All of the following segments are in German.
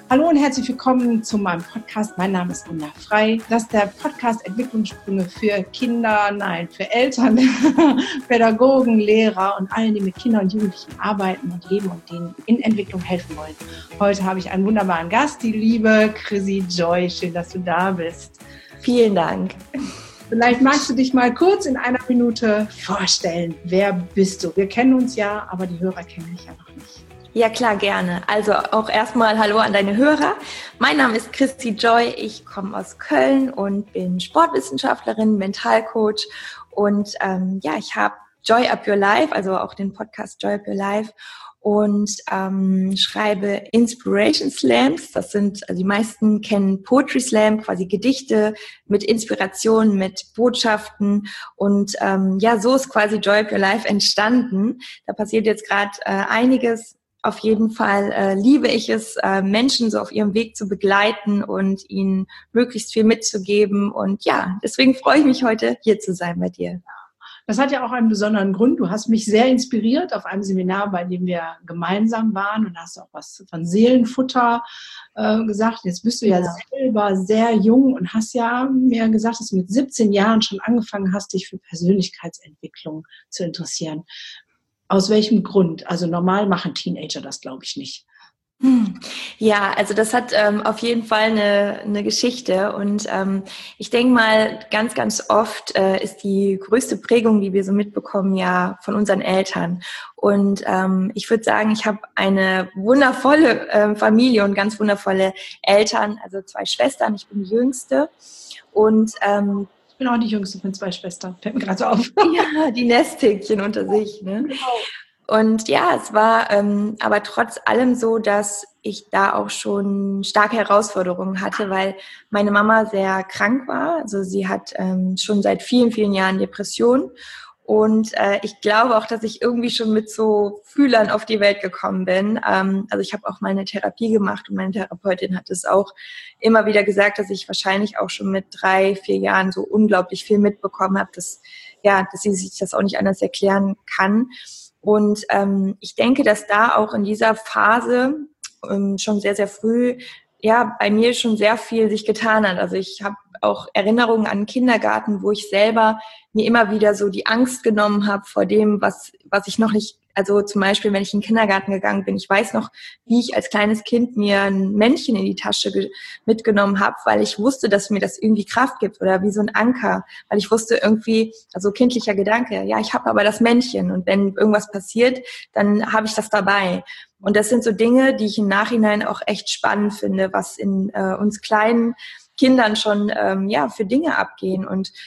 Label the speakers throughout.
Speaker 1: Hallo und herzlich willkommen zu meinem Podcast. Mein Name ist Gunda Frei. Das ist der Podcast Entwicklungssprünge für Kinder, für Eltern, Pädagogen, Lehrer und allen, die mit Kindern und Jugendlichen arbeiten und leben und denen in Entwicklung helfen wollen. Heute habe ich einen wunderbaren Gast, die liebe Chrissy Joy. Schön, dass du da bist.
Speaker 2: Vielen Dank.
Speaker 1: Vielleicht magst du dich mal kurz in einer Minute vorstellen. Wer bist du? Wir kennen uns ja, aber die Hörer kennen dich ja noch nicht.
Speaker 2: Ja, klar, gerne. Also auch erstmal Hallo an deine Hörer. Mein Name ist Chrissy Joy. Ich komme aus Köln und bin Sportwissenschaftlerin, Mentalcoach und ich habe Joy Up Your Life, also auch den Podcast Joy Up Your Life und schreibe Inspiration Slams. Das sind, also die meisten kennen Poetry Slam, quasi Gedichte mit Inspiration, mit Botschaften und so ist quasi Joy Up Your Life entstanden. Da passiert jetzt gerade einiges. Auf jeden Fall liebe ich es, Menschen so auf ihrem Weg zu begleiten und ihnen möglichst viel mitzugeben. Und ja, deswegen freue ich mich heute, hier zu sein bei dir.
Speaker 1: Das hat ja auch einen besonderen Grund. Du hast mich sehr inspiriert auf einem Seminar, bei dem wir gemeinsam waren. Und da hast du auch was von Seelenfutter gesagt. Jetzt bist du ja selber sehr jung und hast ja mir gesagt, dass du mit 17 Jahren schon angefangen hast, dich für Persönlichkeitsentwicklung zu interessieren. Aus welchem Grund? Also normal machen Teenager das, glaube ich, nicht.
Speaker 2: Ja, also das hat auf jeden Fall eine Geschichte und ich denke mal, ganz, ganz oft ist die größte Prägung, die wir so mitbekommen, ja von unseren Eltern. Und ich würde sagen, ich habe eine wundervolle Familie und ganz wundervolle Eltern, also 2 Schwestern, ich bin die Jüngste und
Speaker 1: ich bin auch die Jüngste von 2 Schwestern, fällt mir gerade so auf.
Speaker 2: Ja, die Nesthäkchen unter sich, ne? Genau. Und ja, es war aber trotz allem so, dass ich da auch schon starke Herausforderungen hatte, weil meine Mama sehr krank war. Also sie hat schon seit vielen, vielen Jahren Depressionen. Und ich glaube auch, dass ich irgendwie schon mit so Fühlern auf die Welt gekommen bin. Also ich habe auch mal eine Therapie gemacht und meine Therapeutin hat es auch immer wieder gesagt, dass ich wahrscheinlich auch schon mit 3, 4 Jahren so unglaublich viel mitbekommen habe, dass sie sich das auch nicht anders erklären kann. Und ich denke, dass da auch in dieser Phase schon sehr, sehr früh bei mir schon sehr viel sich getan hat. Also ich habe auch Erinnerungen an den Kindergarten, wo ich selber mir immer wieder so die Angst genommen habe vor dem, was ich noch nicht, also zum Beispiel, wenn ich in den Kindergarten gegangen bin, ich weiß noch, wie ich als kleines Kind mir ein Männchen in die Tasche mitgenommen habe, weil ich wusste, dass mir das irgendwie Kraft gibt oder wie so ein Anker, weil ich wusste irgendwie, also kindlicher Gedanke, ja, ich habe aber das Männchen und wenn irgendwas passiert, dann habe ich das dabei. Und das sind so Dinge, die ich im Nachhinein auch echt spannend finde, was in uns kleinen Kindern schon für Dinge abgehen.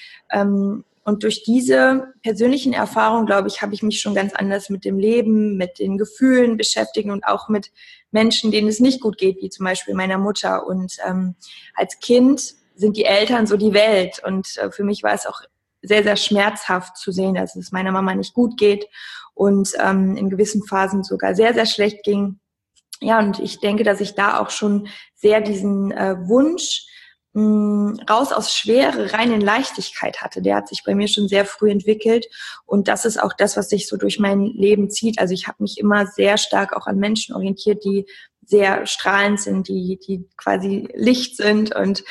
Speaker 2: Und durch diese persönlichen Erfahrungen, glaube ich, habe ich mich schon ganz anders mit dem Leben, mit den Gefühlen beschäftigt und auch mit Menschen, denen es nicht gut geht, wie zum Beispiel meiner Mutter. Und als Kind sind die Eltern so die Welt. Und für mich war es auch sehr, sehr schmerzhaft zu sehen, dass es meiner Mama nicht gut geht und in gewissen Phasen sogar sehr, sehr schlecht ging. Ja, und ich denke, dass ich da auch schon sehr diesen Wunsch raus aus Schwere, rein in Leichtigkeit hatte. Der hat sich bei mir schon sehr früh entwickelt und das ist auch das, was sich so durch mein Leben zieht. Also ich habe mich immer sehr stark auch an Menschen orientiert, die sehr strahlend sind, die quasi Licht sind und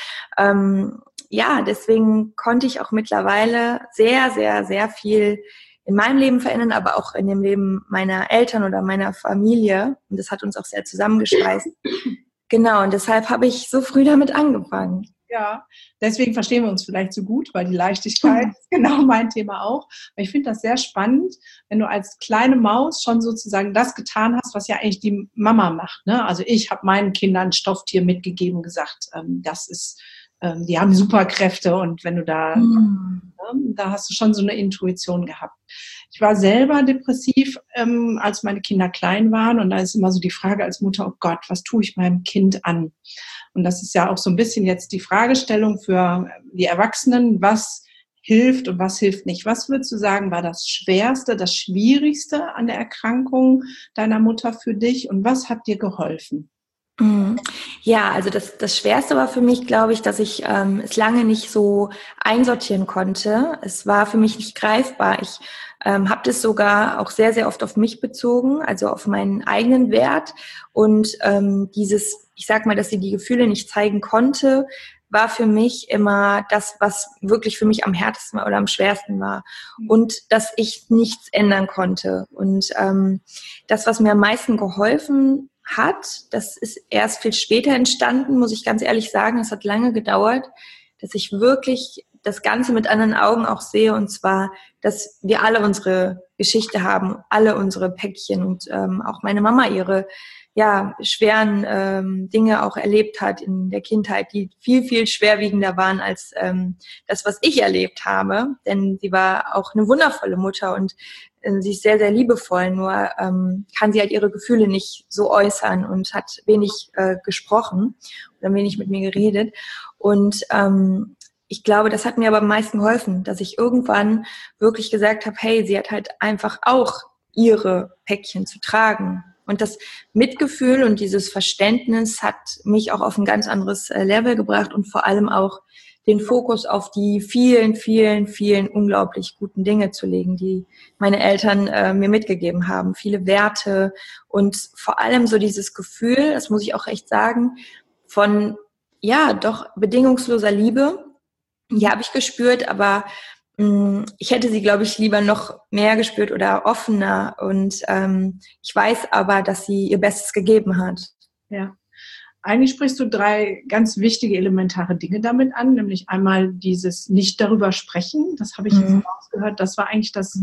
Speaker 2: deswegen konnte ich auch mittlerweile sehr, sehr, sehr viel in meinem Leben verändern, aber auch in dem Leben meiner Eltern oder meiner Familie. Und das hat uns auch sehr zusammengeschweißt. Genau, und deshalb habe ich so früh damit angefangen.
Speaker 1: Ja, deswegen verstehen wir uns vielleicht so gut, weil die Leichtigkeit ist genau mein Thema auch. Aber ich finde das sehr spannend, wenn du als kleine Maus schon sozusagen das getan hast, was ja eigentlich die Mama macht. Ne? Also ich habe meinen Kindern ein Stofftier mitgegeben, gesagt, das ist, die haben Superkräfte und wenn du da, da hast du schon so eine Intuition gehabt. Ich war selber depressiv, als meine Kinder klein waren und da ist immer so die Frage als Mutter, oh Gott, was tue ich meinem Kind an? Und das ist ja auch so ein bisschen jetzt die Fragestellung für die Erwachsenen, was hilft und was hilft nicht. Was würdest du sagen, war das Schwerste, das Schwierigste an der Erkrankung deiner Mutter für dich und was hat dir geholfen?
Speaker 2: Ja, also das Schwerste war für mich, glaube ich, dass ich es lange nicht so einsortieren konnte. Es war für mich nicht greifbar. Ich habe das sogar auch sehr, sehr oft auf mich bezogen, also auf meinen eigenen Wert. Und ich sag mal, dass sie die Gefühle nicht zeigen konnte, war für mich immer das, was wirklich für mich am härtesten war oder am schwersten war. Und dass ich nichts ändern konnte. Und das, was mir am meisten geholfen hat, das ist erst viel später entstanden, muss ich ganz ehrlich sagen. Es hat lange gedauert, dass ich wirklich das Ganze mit anderen Augen auch sehe. Und zwar, dass wir alle unsere Geschichte haben, alle unsere Päckchen und auch meine Mama ihre schweren Dinge auch erlebt hat in der Kindheit, die viel, viel schwerwiegender waren als das, was ich erlebt habe. Denn sie war auch eine wundervolle Mutter und sie ist sehr, sehr liebevoll, nur kann sie halt ihre Gefühle nicht so äußern und hat wenig gesprochen oder wenig mit mir geredet. Und ich glaube, das hat mir aber am meisten geholfen, dass ich irgendwann wirklich gesagt habe, hey, sie hat halt einfach auch ihre Päckchen zu tragen. Und das Mitgefühl und dieses Verständnis hat mich auch auf ein ganz anderes Level gebracht und vor allem auch den Fokus auf die vielen, vielen, vielen unglaublich guten Dinge zu legen, die meine Eltern mir mitgegeben haben. Viele Werte und vor allem so dieses Gefühl, das muss ich auch echt sagen, von doch bedingungsloser Liebe. Die habe ich gespürt, aber ich hätte sie, glaube ich, lieber noch mehr gespürt oder offener. Und ich weiß aber, dass sie ihr Bestes gegeben hat.
Speaker 1: Ja. Eigentlich sprichst du 3 ganz wichtige, elementare Dinge damit an, nämlich einmal dieses nicht darüber sprechen. Das habe ich jetzt rausgehört. Das war eigentlich das,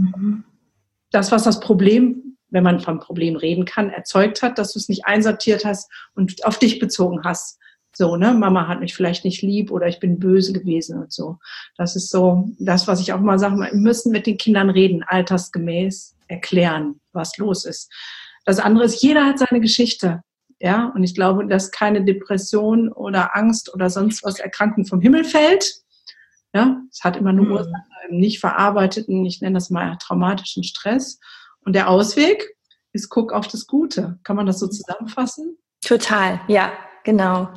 Speaker 1: was das Problem, wenn man vom Problem reden kann, erzeugt hat, dass du es nicht einsortiert hast und auf dich bezogen hast. So, ne, Mama hat mich vielleicht nicht lieb oder ich bin böse gewesen und so. Das ist so das, was ich auch mal sage, wir müssen mit den Kindern reden, altersgemäß erklären, was los ist. Das andere ist, jeder hat seine Geschichte. Ja, und ich glaube, dass keine Depression oder Angst oder sonst was Erkrankung vom Himmel fällt. Ja, es hat immer eine Ursache im nicht verarbeiteten, ich nenne das mal traumatischen Stress. Und der Ausweg ist, guck auf das Gute. Kann man das so zusammenfassen?
Speaker 2: Total, ja, genau.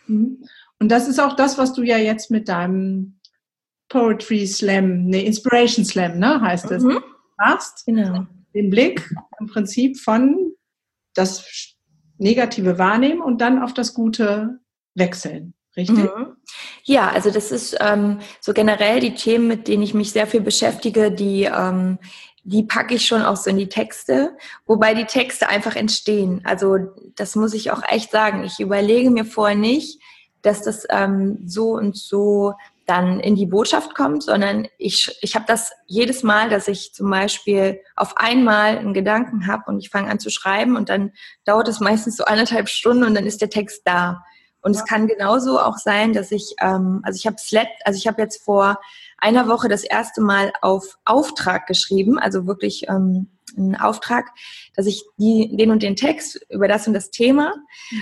Speaker 1: Und das ist auch das, was du ja jetzt mit deinem Poetry Slam, Inspiration Slam, ne, heißt es, machst.
Speaker 2: Genau.
Speaker 1: Den Blick im Prinzip von das Negative wahrnehmen und dann auf das Gute wechseln. Richtig?
Speaker 2: Ja, also das ist so generell die Themen, mit denen ich mich sehr viel beschäftige, die packe ich schon auch so in die Texte, wobei die Texte einfach entstehen. Also das muss ich auch echt sagen. Ich überlege mir vorher nicht, dass das so und so dann in die Botschaft kommt, sondern ich habe das jedes Mal, dass ich zum Beispiel auf einmal einen Gedanken habe und ich fange an zu schreiben und dann dauert es meistens so 1,5 Stunden und dann ist der Text da. Und es kann genauso auch sein, dass ich ich habe jetzt vor einer Woche das erste Mal auf Auftrag geschrieben, also wirklich einen Auftrag, dass ich den und den Text über das und das Thema.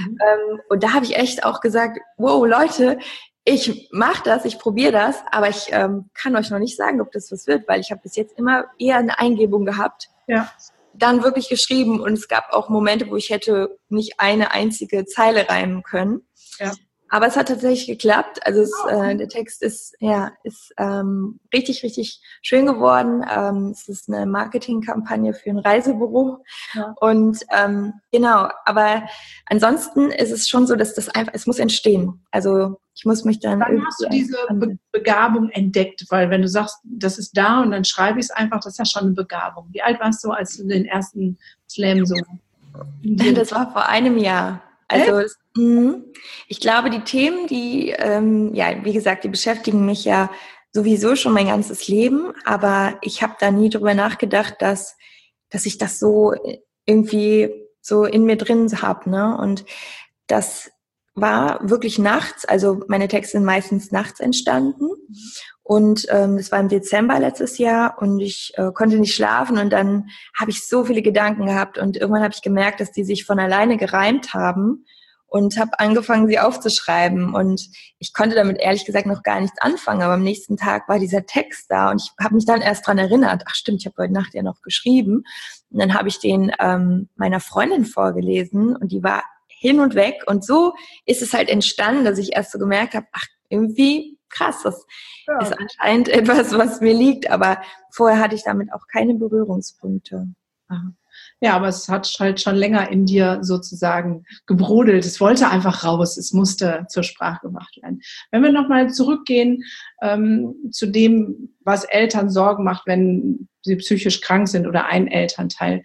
Speaker 2: Und da habe ich echt auch gesagt, wow, Leute, ich mache das, ich probiere das, aber ich kann euch noch nicht sagen, ob das was wird, weil ich habe bis jetzt immer eher eine Eingebung gehabt.
Speaker 1: Ja.
Speaker 2: Dann wirklich geschrieben und es gab auch Momente, wo ich hätte nicht eine einzige Zeile reimen können. Ja. Aber es hat tatsächlich geklappt. Also der Text ist richtig, richtig schön geworden. Es ist eine Marketingkampagne für ein Reisebüro. Ja. Und genau, aber ansonsten ist es schon so, dass das einfach, es muss entstehen. Also ich muss mich dann
Speaker 1: hast du diese Begabung entdeckt, weil wenn du sagst, das ist da und dann schreibe ich es einfach, das ist ja schon eine Begabung. Wie alt warst du, als du den ersten Slam so?
Speaker 2: Das war vor einem Jahr. Also ich glaube, die Themen, die, wie gesagt, die beschäftigen mich ja sowieso schon mein ganzes Leben, aber ich habe da nie drüber nachgedacht, dass ich das so irgendwie so in mir drin habe, ne? Und das war wirklich nachts, also meine Texte sind meistens nachts entstanden und das war im Dezember letztes Jahr und ich konnte nicht schlafen und dann habe ich so viele Gedanken gehabt und irgendwann habe ich gemerkt, dass die sich von alleine gereimt haben und habe angefangen, sie aufzuschreiben und ich konnte damit ehrlich gesagt noch gar nichts anfangen, aber am nächsten Tag war dieser Text da und ich habe mich dann erst dran erinnert, ach stimmt, ich habe heute Nacht ja noch geschrieben und dann habe ich den meiner Freundin vorgelesen und die war hin und weg. Und so ist es halt entstanden, dass ich erst so gemerkt habe, ach, irgendwie krass, das ist anscheinend etwas, was mir liegt. Aber vorher hatte ich damit auch keine Berührungspunkte.
Speaker 1: Ja, aber es hat halt schon länger in dir sozusagen gebrodelt. Es wollte einfach raus. Es musste zur Sprache gebracht werden. Wenn wir nochmal zurückgehen zu dem, was Eltern Sorgen macht, wenn sie psychisch krank sind oder ein Elternteil.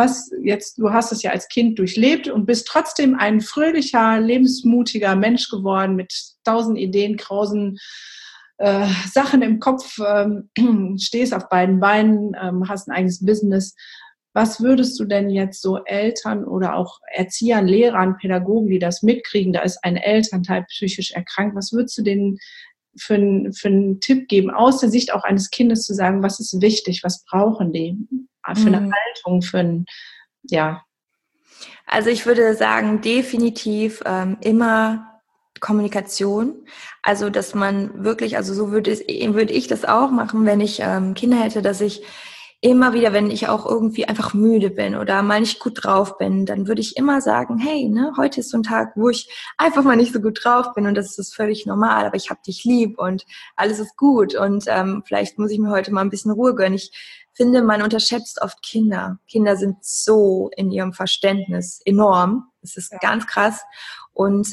Speaker 1: Du hast es ja als Kind durchlebt und bist trotzdem ein fröhlicher, lebensmutiger Mensch geworden mit 1000 Ideen, krausen Sachen im Kopf, stehst auf beiden Beinen, hast ein eigenes Business. Was würdest du denn jetzt so Eltern oder auch Erziehern, Lehrern, Pädagogen, die das mitkriegen, da ist ein Elternteil psychisch erkrankt, was würdest du denen für einen Tipp geben, aus der Sicht auch eines Kindes zu sagen, was ist wichtig, was brauchen die für eine Haltung, ja.
Speaker 2: Also ich würde sagen, definitiv immer Kommunikation. Also dass man wirklich, also so würde ich das auch machen, wenn ich Kinder hätte, dass ich immer wieder, wenn ich auch irgendwie einfach müde bin oder mal nicht gut drauf bin, dann würde ich immer sagen, hey, ne, heute ist so ein Tag, wo ich einfach mal nicht so gut drauf bin und das ist völlig normal, aber ich hab dich lieb und alles ist gut und vielleicht muss ich mir heute mal ein bisschen Ruhe gönnen. Ich finde, man unterschätzt oft Kinder. Kinder sind so in ihrem Verständnis enorm. Das ist ganz krass. Und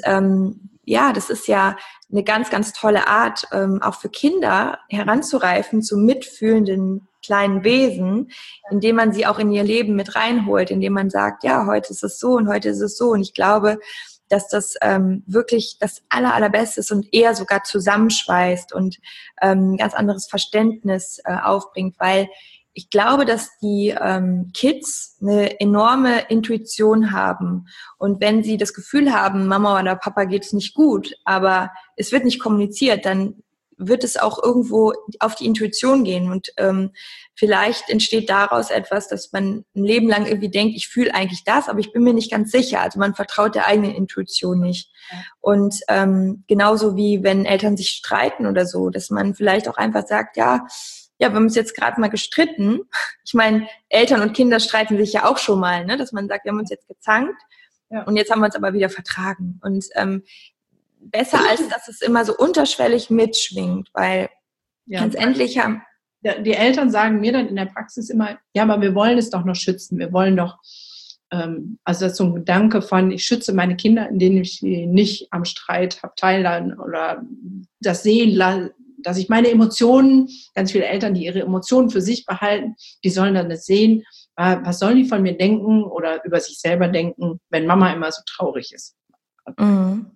Speaker 2: das ist ja eine ganz, ganz tolle Art, auch für Kinder heranzureifen zu mitfühlenden kleinen Wesen, indem man sie auch in ihr Leben mit reinholt, indem man sagt, ja, heute ist es so und heute ist es so. Und ich glaube, dass das wirklich das Allerbeste ist und eher sogar zusammenschweißt und ein ganz anderes Verständnis aufbringt, weil ich glaube, dass die Kids eine enorme Intuition haben. Und wenn sie das Gefühl haben, Mama oder Papa geht es nicht gut, aber es wird nicht kommuniziert, dann wird es auch irgendwo auf die Intuition gehen. Und vielleicht entsteht daraus etwas, dass man ein Leben lang irgendwie denkt, ich fühle eigentlich das, aber ich bin mir nicht ganz sicher. Also man vertraut der eigenen Intuition nicht. Ja. Und genauso wie wenn Eltern sich streiten oder so, dass man vielleicht auch einfach sagt, ja, wir haben uns jetzt gerade mal gestritten. Ich meine, Eltern und Kinder streiten sich ja auch schon mal, ne? Dass man sagt, wir haben uns jetzt gezankt und jetzt haben wir uns aber wieder vertragen. Und besser als dass es immer so unterschwellig mitschwingt, weil letztendlich haben...
Speaker 1: Die Eltern sagen mir dann in der Praxis immer, ja, aber wir wollen es doch noch schützen. Wir wollen doch, also das ist so ein Gedanke von, ich schütze meine Kinder, indem ich sie nicht am Streit habe teilhaben oder das sehen, dass ich meine Emotionen, ganz viele Eltern, die ihre Emotionen für sich behalten, die sollen dann das sehen, was sollen die von mir denken oder über sich selber denken, wenn Mama immer so traurig ist. Mhm.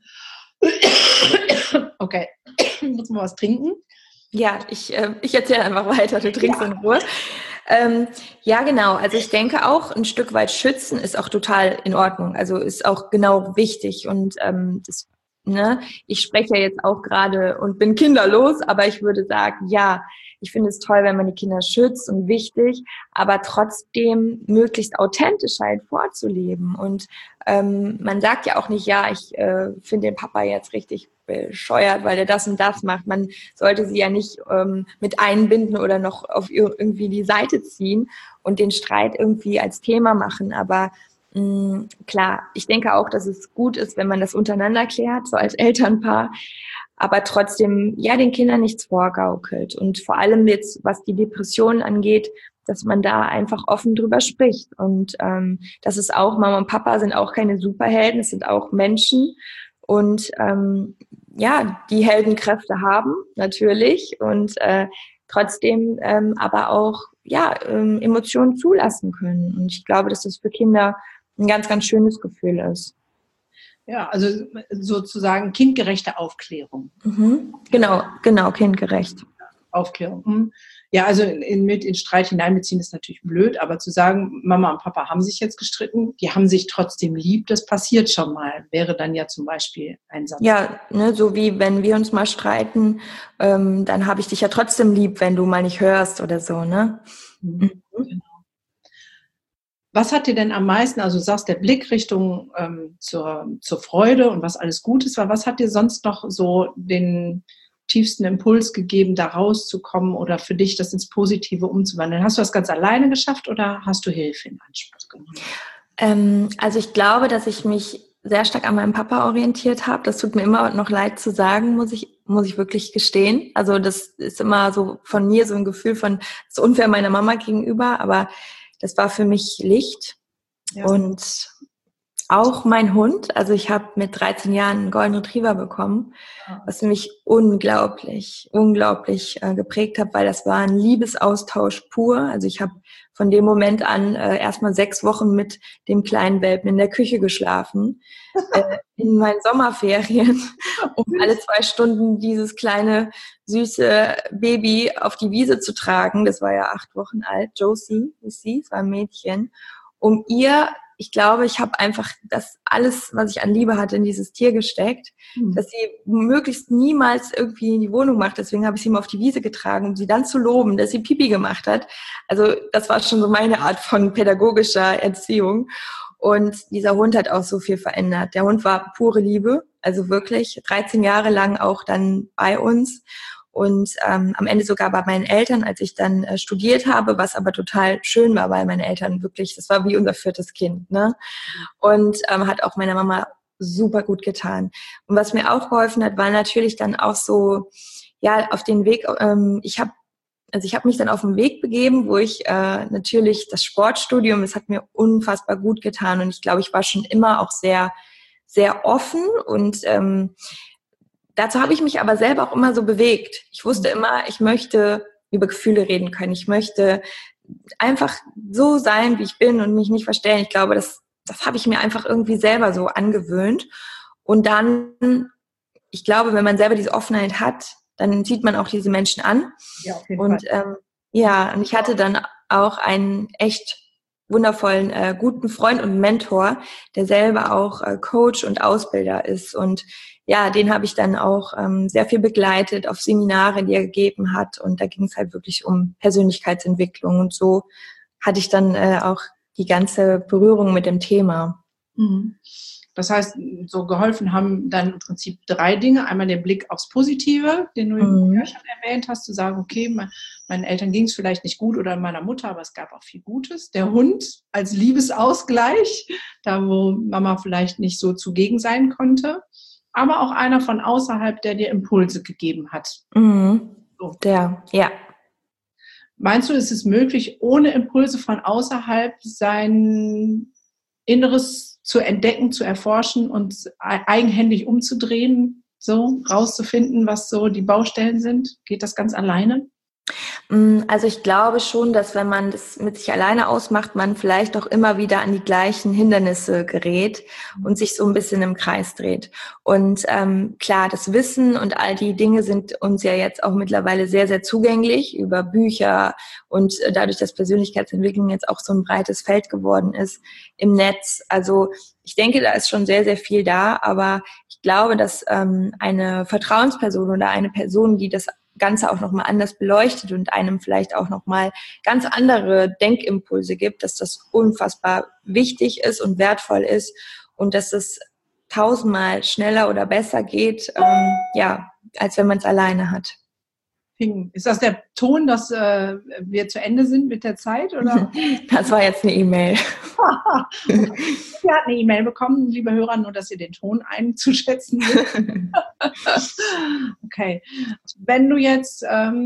Speaker 1: Okay, muss mal was trinken?
Speaker 2: Ja, ich erzähle einfach weiter, du trinkst in Ruhe. Ja, genau. Also ich denke auch, ein Stück weit schützen ist auch total in Ordnung. Also ist auch genau wichtig. Und ich spreche ja jetzt auch gerade und bin kinderlos, aber ich würde sagen, ja, ich finde es toll, wenn man die Kinder schützt und wichtig, aber trotzdem möglichst authentisch halt vorzuleben. Und man sagt ja auch nicht, ja, ich finde den Papa jetzt richtig bescheuert, weil der das und das macht. Man sollte sie ja nicht mit einbinden oder noch auf irgendwie die Seite ziehen und den Streit irgendwie als Thema machen. Aber klar, ich denke auch, dass es gut ist, wenn man das untereinander klärt, so als Elternpaar, aber trotzdem, ja, den Kindern nichts vorgaukelt. Und vor allem jetzt, was die Depressionen angeht, dass man da einfach offen drüber spricht. Und das ist auch, Mama und Papa sind auch keine Superhelden, es sind auch Menschen. Und die Heldenkräfte haben, natürlich. Und trotzdem aber auch Emotionen zulassen können. Und ich glaube, dass das für Kinder ein ganz, ganz schönes Gefühl ist.
Speaker 1: Ja, also sozusagen kindgerechte Aufklärung.
Speaker 2: Mhm. Genau, kindgerecht.
Speaker 1: Aufklärung. Ja, also mit in Streit hineinbeziehen ist natürlich blöd, aber zu sagen, Mama und Papa haben sich jetzt gestritten, die haben sich trotzdem lieb, das passiert schon mal, wäre dann ja zum Beispiel ein Satz.
Speaker 2: Ja, ne, so wie wenn wir uns mal streiten, dann habe ich dich ja trotzdem lieb, wenn du mal nicht hörst oder so, ne?
Speaker 1: Mhm. Genau. Was hat dir denn am meisten, also du sagst, der Blick Richtung zur Freude und was alles Gutes war, was hat dir sonst noch so den tiefsten Impuls gegeben, da rauszukommen oder für dich das ins Positive umzuwandeln? Hast du das ganz alleine geschafft oder hast du Hilfe in Anspruch genommen?
Speaker 2: Also ich glaube, dass ich mich sehr stark an meinem Papa orientiert habe. Das tut mir immer noch leid zu sagen, muss ich wirklich gestehen. Also das ist immer so von mir so ein Gefühl von, das ist unfair meiner Mama gegenüber, aber das war für mich Licht. Ja. Und auch mein Hund, also ich habe mit 13 Jahren einen Golden Retriever bekommen, was mich unglaublich geprägt hat, weil das war ein Liebesaustausch pur. Also ich habe von dem Moment an erstmal 6 Wochen mit dem kleinen Welpen in der Küche geschlafen, in meinen Sommerferien, um alle 2 Stunden dieses kleine, süße Baby auf die Wiese zu tragen. Das war ja 8 Wochen alt, Josie, es war ein Mädchen, um ihr, ich glaube, ich habe einfach das alles, was ich an Liebe hatte, in dieses Tier gesteckt, dass sie möglichst niemals irgendwie in die Wohnung macht. Deswegen habe ich sie immer auf die Wiese getragen, um sie dann zu loben, dass sie Pipi gemacht hat. Also das war schon so meine Art von pädagogischer Erziehung. Und dieser Hund hat auch so viel verändert. Der Hund war pure Liebe, also wirklich 13 Jahre lang auch dann bei uns. Und am Ende sogar bei meinen Eltern, als ich dann studiert habe, was aber total schön war, weil meine Eltern wirklich, das war wie unser 4. Kind, ne? Und hat auch meiner Mama super gut getan. Und was mir auch geholfen hat, war natürlich dann auch so, ja, auf den Weg, ich habe mich dann auf den Weg begeben, wo ich natürlich das Sportstudium, das hat mir unfassbar gut getan. Und ich glaube, ich war schon immer auch sehr, sehr offen und dazu habe ich mich aber selber auch immer so bewegt. Ich wusste immer, ich möchte über Gefühle reden können. Ich möchte einfach so sein, wie ich bin und mich nicht verstellen. Ich glaube, das habe ich mir einfach irgendwie selber so angewöhnt. Und dann, ich glaube, wenn man selber diese Offenheit hat, dann zieht man auch diese Menschen an.
Speaker 1: Ja, auf jeden
Speaker 2: und
Speaker 1: Fall.
Speaker 2: und ich hatte dann auch einen echt wundervollen, guten Freund und Mentor, der selber auch Coach und Ausbilder ist. Und ja, den habe ich dann auch sehr viel begleitet auf Seminare, die er gegeben hat. Und da ging es halt wirklich um Persönlichkeitsentwicklung. Und so hatte ich dann auch die ganze Berührung mit dem Thema.
Speaker 1: Mhm. Das heißt, so geholfen haben dann im Prinzip 3 Dinge. Einmal der Blick aufs Positive, den du ja schon erwähnt hast, zu sagen, okay, meinen Eltern ging es vielleicht nicht gut oder meiner Mutter, aber es gab auch viel Gutes. Der Hund als Liebesausgleich, da wo Mama vielleicht nicht so zugegen sein konnte. Aber auch einer von außerhalb, der dir Impulse gegeben hat.
Speaker 2: So. Ja.
Speaker 1: Meinst du, ist es möglich, ohne Impulse von außerhalb sein Inneres zu entdecken, zu erforschen und eigenhändig umzudrehen, so rauszufinden, was so die Baustellen sind? Geht das ganz alleine?
Speaker 2: Also ich glaube schon, dass wenn man das mit sich alleine ausmacht, man vielleicht auch immer wieder an die gleichen Hindernisse gerät und sich so ein bisschen im Kreis dreht. Und klar, das Wissen und all die Dinge sind uns ja jetzt auch mittlerweile sehr, sehr zugänglich über Bücher und dadurch, dass Persönlichkeitsentwicklung jetzt auch so ein breites Feld geworden ist im Netz. Also ich denke, da ist schon sehr, sehr viel da, aber ich glaube, dass eine Vertrauensperson oder eine Person, die das Ganze auch nochmal anders beleuchtet und einem vielleicht auch nochmal ganz andere Denkimpulse gibt, dass das unfassbar wichtig ist und wertvoll ist und dass es 1000-mal schneller oder besser geht, als wenn man es alleine hat.
Speaker 1: Ist das der Ton, dass wir zu Ende sind mit der Zeit? Oder?
Speaker 2: Das war jetzt eine E-Mail.
Speaker 1: Wir hatten eine E-Mail bekommen, liebe Hörer, nur dass ihr den Ton einzuschätzen wisst. Okay. Wenn du jetzt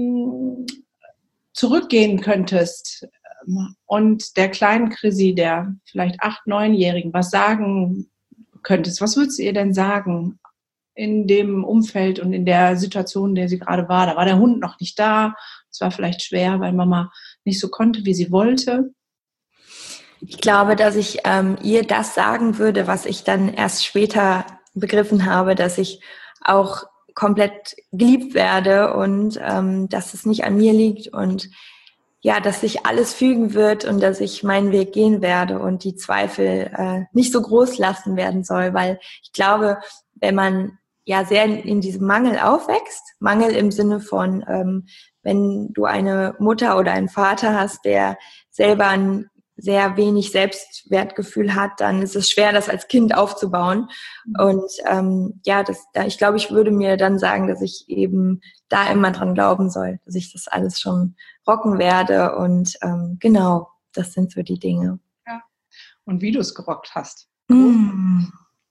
Speaker 1: zurückgehen könntest und der kleinen Chrissy, der vielleicht 8-, 9-Jährigen, was sagen könntest, was würdest du ihr denn sagen in dem Umfeld und in der Situation, in der sie gerade war? Da war der Hund noch nicht da. Es war vielleicht schwer, weil Mama nicht so konnte, wie sie wollte.
Speaker 2: Ich glaube, dass ich ihr das sagen würde, was ich dann erst später begriffen habe, dass ich auch komplett geliebt werde und dass es nicht an mir liegt und ja, dass sich alles fügen wird und dass ich meinen Weg gehen werde und die Zweifel nicht so groß lassen werden soll, weil ich glaube, wenn man ja sehr in diesem Mangel aufwächst, Mangel im Sinne von, wenn du eine Mutter oder einen Vater hast, der selber ein sehr wenig Selbstwertgefühl hat, dann ist es schwer, das als Kind aufzubauen. Und ich glaube, ich würde mir dann sagen, dass ich eben da immer dran glauben soll, dass ich das alles schon rocken werde. Und genau, das sind so die Dinge.
Speaker 1: Ja. Und wie du es gerockt hast.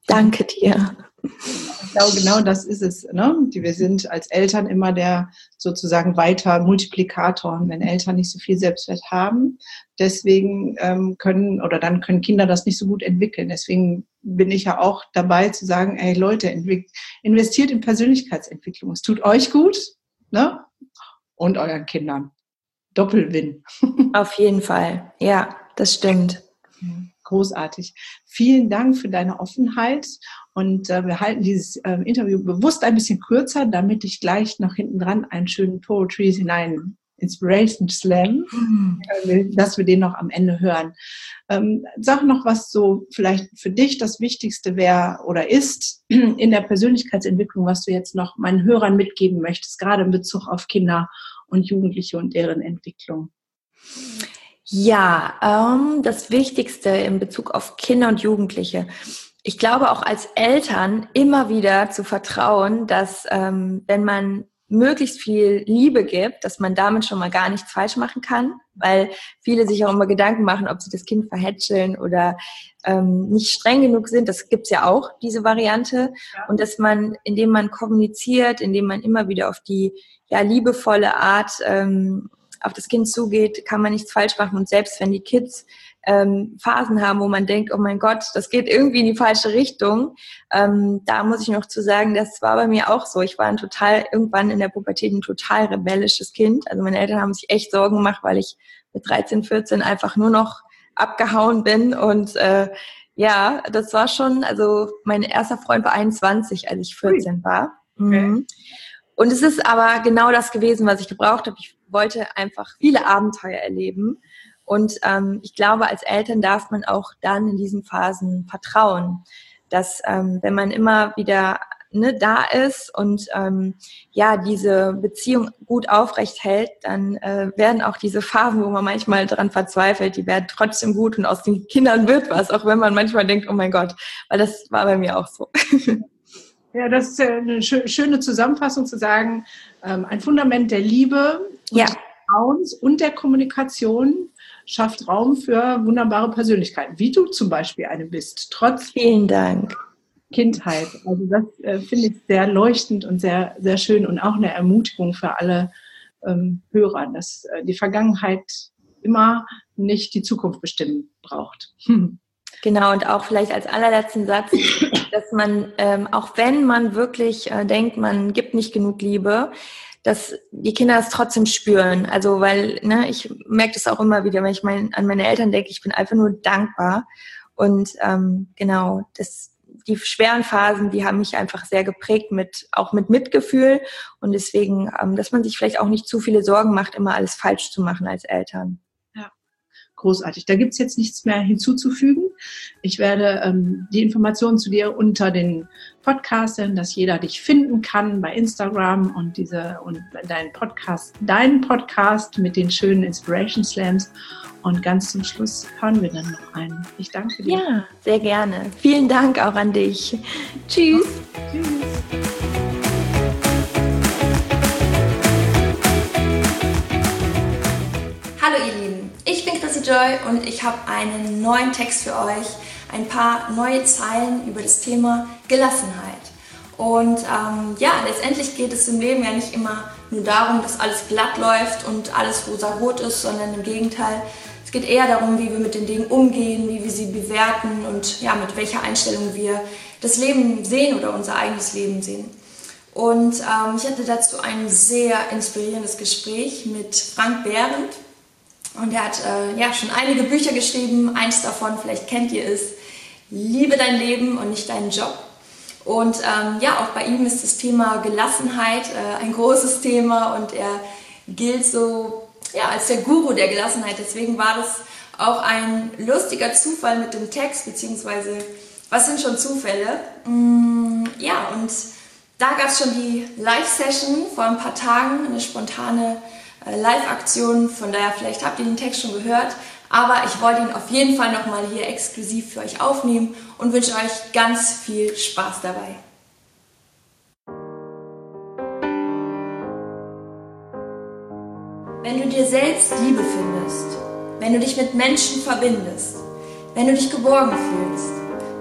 Speaker 2: Danke dir.
Speaker 1: Ich glaube, genau das ist es. Ne? Wir sind als Eltern immer der sozusagen weiter Multiplikator. Und wenn Eltern nicht so viel Selbstwert haben, deswegen dann können Kinder das nicht so gut entwickeln. Deswegen bin ich ja auch dabei zu sagen, ey Leute, investiert in Persönlichkeitsentwicklung. Es tut euch gut, ne? Und euren Kindern. Doppelwin.
Speaker 2: Auf jeden Fall. Ja, das stimmt.
Speaker 1: Großartig. Vielen Dank für deine Offenheit. Und wir halten dieses Interview bewusst ein bisschen kürzer, damit ich gleich noch hinten dran einen schönen Poetry hinein Inspiration Slam, dass wir den noch am Ende hören. Sag noch, was so vielleicht für dich das Wichtigste wäre oder ist in der Persönlichkeitsentwicklung, was du jetzt noch meinen Hörern mitgeben möchtest, gerade in Bezug auf Kinder und Jugendliche und deren Entwicklung.
Speaker 2: Ja, das Wichtigste in Bezug auf Kinder und Jugendliche. Ich glaube auch als Eltern immer wieder zu vertrauen, dass wenn man möglichst viel Liebe gibt, dass man damit schon mal gar nichts falsch machen kann, weil viele sich auch immer Gedanken machen, ob sie das Kind verhätscheln oder nicht streng genug sind. Das gibt's ja auch, diese Variante. Ja. Und dass man, indem man kommuniziert, indem man immer wieder auf die liebevolle Art auf das Kind zugeht, kann man nichts falsch machen. Und selbst wenn die Kids Phasen haben, wo man denkt, oh mein Gott, das geht irgendwie in die falsche Richtung, da muss ich noch zu sagen, das war bei mir auch so. Ich war irgendwann in der Pubertät ein total rebellisches Kind. Also meine Eltern haben sich echt Sorgen gemacht, weil ich mit 13, 14 einfach nur noch abgehauen bin. Und das war schon, also mein erster Freund war 21, als ich 14 war. Okay. Mhm. Und es ist aber genau das gewesen, was ich gebraucht habe. Ich wollte einfach viele Abenteuer erleben. Und ich glaube, als Eltern darf man auch dann in diesen Phasen vertrauen, dass wenn man immer wieder da ist und diese Beziehung gut aufrecht hält, dann werden auch diese Phasen, wo man manchmal dran verzweifelt, die werden trotzdem gut und aus den Kindern wird was, auch wenn man manchmal denkt, oh mein Gott, weil das war bei mir auch so.
Speaker 1: Ja, das ist eine schöne Zusammenfassung zu sagen, ein Fundament der Liebe und des Vertrauens und der Kommunikation schafft Raum für wunderbare Persönlichkeiten, wie du zum Beispiel eine bist, trotz
Speaker 2: Vielen Dank.
Speaker 1: Kindheit. Also das finde ich sehr leuchtend und sehr, sehr schön und auch eine Ermutigung für alle Hörer, dass die Vergangenheit immer nicht die Zukunft bestimmen braucht.
Speaker 2: Genau, und auch vielleicht als allerletzten Satz, dass man, auch wenn man wirklich denkt, man gibt nicht genug Liebe, dass die Kinder das trotzdem spüren. Also weil, ich merke das auch immer wieder, wenn ich an meine Eltern denke, ich bin einfach nur dankbar. Und die schweren Phasen, die haben mich einfach sehr geprägt, auch mit Mitgefühl. Und deswegen, dass man sich vielleicht auch nicht zu viele Sorgen macht, immer alles falsch zu machen als Eltern.
Speaker 1: Großartig. Da gibt's jetzt nichts mehr hinzuzufügen. Ich werde die Informationen zu dir unter den Podcastern, dass jeder dich finden kann bei Instagram und deinen Podcast mit den schönen Inspiration Slams. Und ganz zum Schluss hören wir dann noch einen. Ich danke dir.
Speaker 2: Ja, sehr gerne. Vielen Dank auch an dich. Tschüss. Tschüss.
Speaker 3: Hallo ihr Lieben, ich bin Chrissy Joy und ich habe einen neuen Text für euch, ein paar neue Zeilen über das Thema Gelassenheit. Und letztendlich geht es im Leben ja nicht immer nur darum, dass alles glatt läuft und alles rosa-rot ist, sondern im Gegenteil, es geht eher darum, wie wir mit den Dingen umgehen, wie wir sie bewerten und mit welcher Einstellung wir das Leben sehen oder unser eigenes Leben sehen. Und ich hatte dazu ein sehr inspirierendes Gespräch mit Frank Behrendt. Und er hat schon einige Bücher geschrieben. Eins davon, vielleicht kennt ihr es, Liebe dein Leben und nicht deinen Job. Und auch bei ihm ist das Thema Gelassenheit ein großes Thema und er gilt so als der Guru der Gelassenheit. Deswegen war das auch ein lustiger Zufall mit dem Text, beziehungsweise was sind schon Zufälle? Und da gab es schon die Live-Session vor ein paar Tagen, eine spontane Live-Aktion, von daher vielleicht habt ihr den Text schon gehört, aber ich wollte ihn auf jeden Fall nochmal hier exklusiv für euch aufnehmen und wünsche euch ganz viel Spaß dabei. Wenn du dir selbst Liebe findest, wenn du dich mit Menschen verbindest, wenn du dich geborgen fühlst,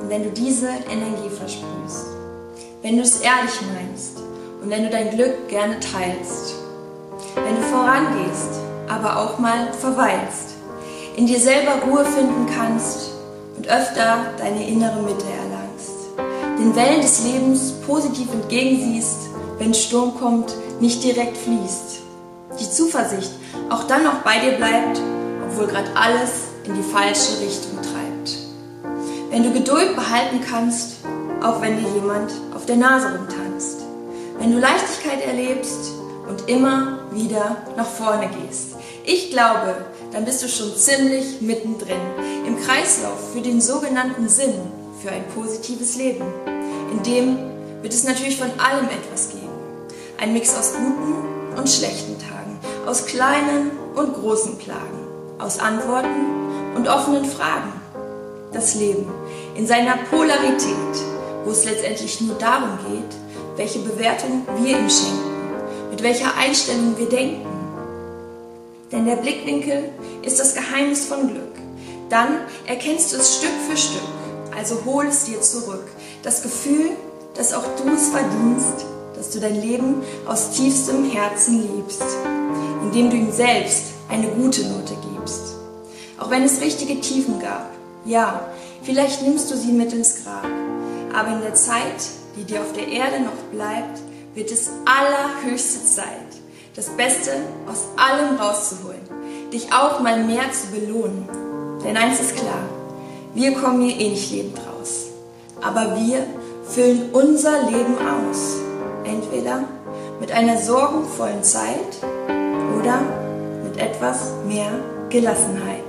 Speaker 3: und wenn du diese Energie versprühst, wenn du es ehrlich meinst und wenn du dein Glück gerne teilst, wenn du vorangehst, aber auch mal verweilst, in dir selber Ruhe finden kannst und öfter deine innere Mitte erlangst, den Wellen des Lebens positiv entgegensiehst, wenn Sturm kommt, nicht direkt fließt, die Zuversicht auch dann noch bei dir bleibt, obwohl gerade alles in die falsche Richtung treibt. Wenn du Geduld behalten kannst, auch wenn dir jemand auf der Nase rumtanzt. Wenn du Leichtigkeit erlebst und immer wieder nach vorne gehst. Ich glaube, dann bist du schon ziemlich mittendrin im Kreislauf für den sogenannten Sinn, für ein positives Leben. In dem wird es natürlich von allem etwas geben. Ein Mix aus guten und schlechten Tagen, aus kleinen und großen Plagen, aus Antworten und offenen Fragen. Das Leben in seiner Polarität, wo es letztendlich nur darum geht, welche Bewertung wir ihm schenken, mit welcher Einstellung wir denken. Denn der Blickwinkel ist das Geheimnis von Glück. Dann erkennst du es Stück für Stück, also hol es dir zurück. Das Gefühl, dass auch du es verdienst, dass du dein Leben aus tiefstem Herzen liebst, indem du ihm selbst eine gute Note gibst. Auch wenn es richtige Tiefen gab, ja, vielleicht nimmst du sie mit ins Grab, aber in der Zeit, die dir auf der Erde noch bleibt, wird es allerhöchste Zeit, das Beste aus allem rauszuholen, dich auch mal mehr zu belohnen. Denn eins ist klar, wir kommen hier eh nicht lebend raus, aber wir füllen unser Leben aus. Entweder mit einer sorgenvollen Zeit oder mit etwas mehr Gelassenheit.